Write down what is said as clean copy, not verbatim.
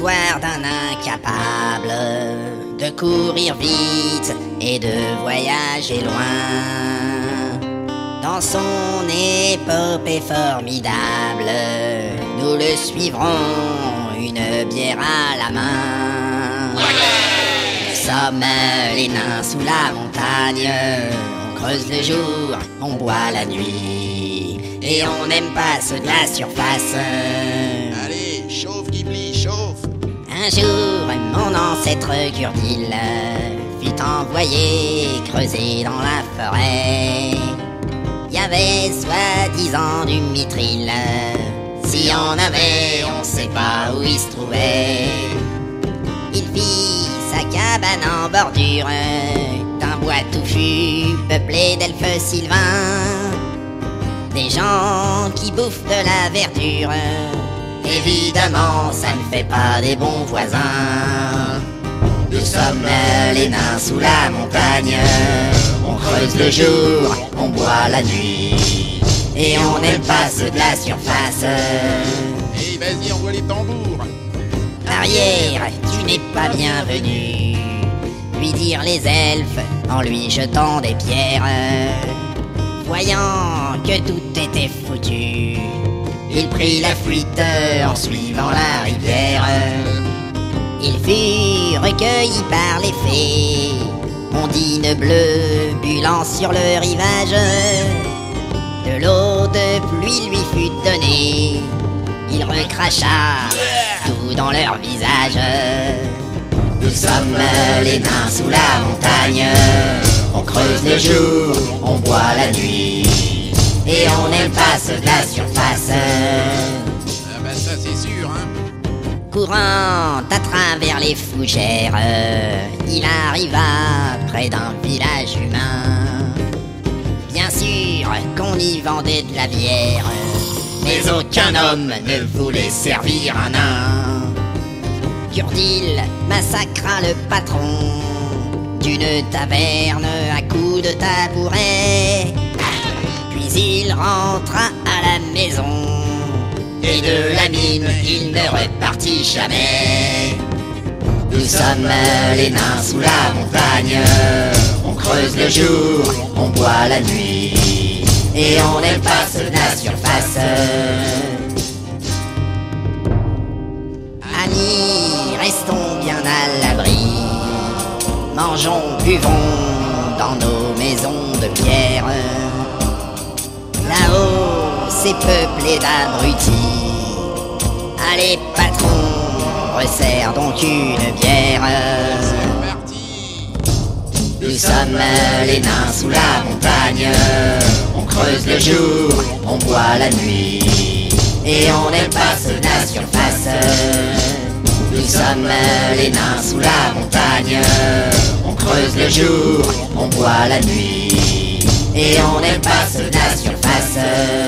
l'histoire d'un incapable de courir vite et de voyager loin. Dans son épopée formidable, nous le suivrons, une bière à la main. Nous sommes les nains sous la montagne, on creuse le jour, on boit la nuit, et on n'aime pas ceux de la surface. Allez, chauffe Ghibli, chauffe. Un jour, mon ancêtre Gurdil fut envoyé creuser dans la forêt. Y avait soi-disant du mithril, si on avait, on sait pas où il se trouvait. Il fit sa cabane en bordure d'un bois touffu peuplé d'elfes sylvains, des gens qui bouffent de la verdure. Évidemment, ça ne fait pas des bons voisins. Nous sommes les nains sous la montagne, on creuse le jour, on boit la nuit, et on n'aime pas ceux de la surface. Et vas-y, envoie les tambours. Arrière, tu n'es pas bienvenu, lui dirent les elfes en lui jetant des pierres. Voyant que tout était foutu, il prit la fuite en suivant la rivière. Il fut recueilli par les fées, ondines bleues bulant sur le rivage. De l'eau de pluie lui fut donnée, il recracha tout dans leur visage. Nous sommes les nains sous la montagne, on creuse le jour, on boit la nuit, et on n'aime pas ceux de la surface. Ah bah ça c'est sûr, hein. Courant à travers les fougères, il arriva près d'un village humain. Bien sûr qu'on y vendait de la bière, mais aucun homme ne voulait servir un nain. Gurdil massacra le patron d'une taverne à coups de tabouret. Puis il rentra à la maison, et de la mine il ne repartit jamais. Nous sommes les nains sous la montagne, on creuse le jour, on boit la nuit, et on n'aime pas ceux de la surface. Amis, restons bien à l'abri, mangeons, buvons dans nos maisons de pierre. Là-haut, c'est peuplé d'abrutis. Allez, patron, resserre donc une bière. C'est parti. Nous sommes les nains sous la montagne, on creuse le jour, on boit la nuit, et on n'aime pas ceux de la surface. Nous sommes les nains sous la montagne, on creuse le jour, on boit la nuit, et on n'aime pas ceux de la surface.